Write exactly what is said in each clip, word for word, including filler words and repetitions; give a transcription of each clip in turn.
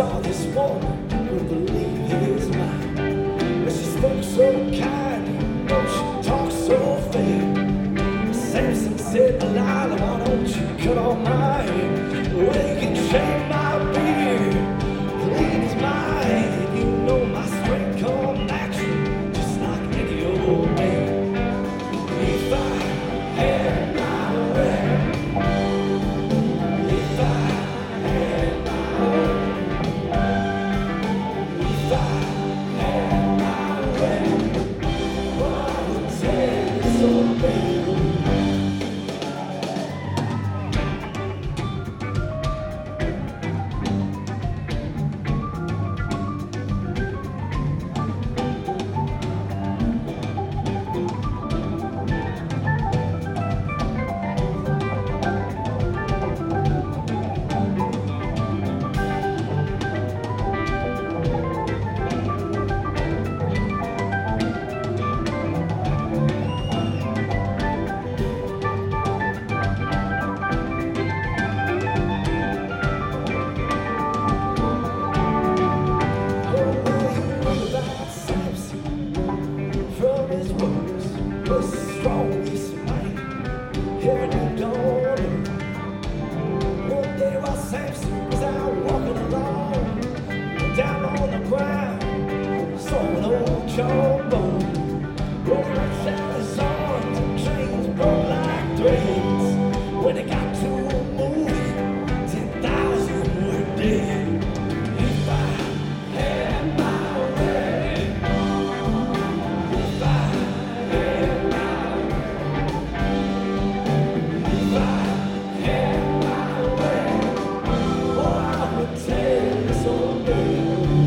saw this woman, couldn't believe his mind. But she spoke so kind, you know she talked so fair. Samson said, Delilah, why don't you cut off my hair? Well, you can shave my beard, clean as my head. You know my strength come natural, just like any old man. If I had my way, if I had my way, if I had my way, oh, I would tell you so, baby. When it got to moving, ten thousand were dead. If I had my way, if I had my way, if I had my way, oh, I would tell you so, baby.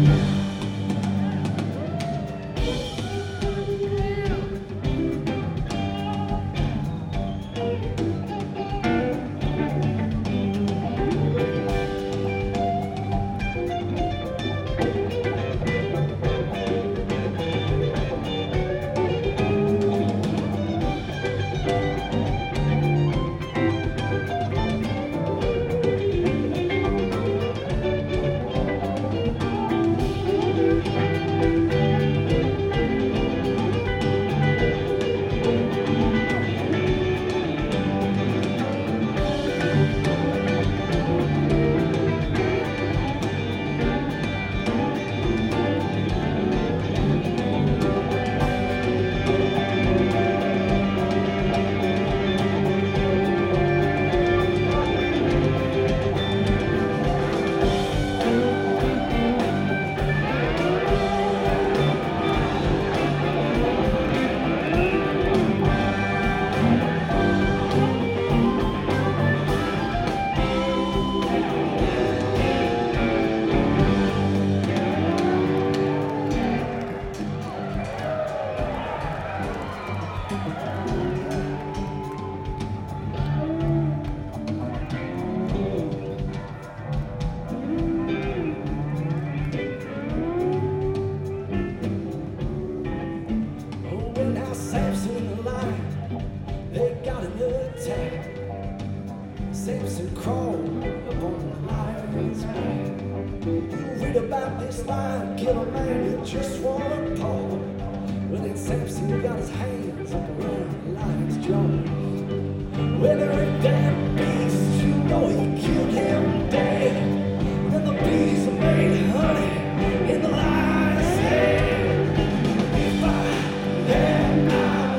Samson crawled up on the lion's back. You read about this lion kill a man with just one paw. Well, then Samson got his hands up around the lion's jaw. Well, there ain't that beast, you know he killed him dead. And the bees made honey in the lion's head. If I had my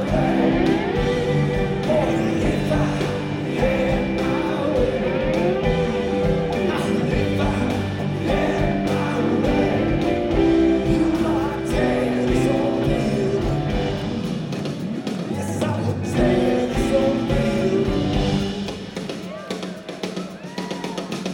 way, boy, if I had my way, oh, if I had my way, you know I'd tell you so real. Yes, I would tell you so real.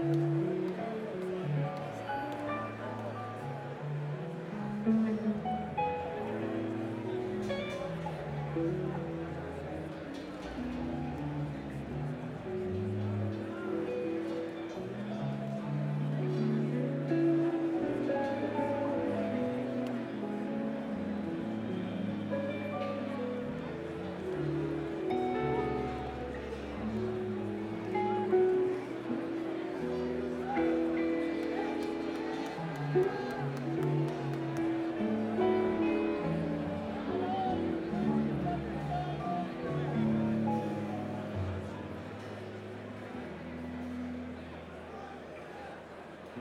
Thank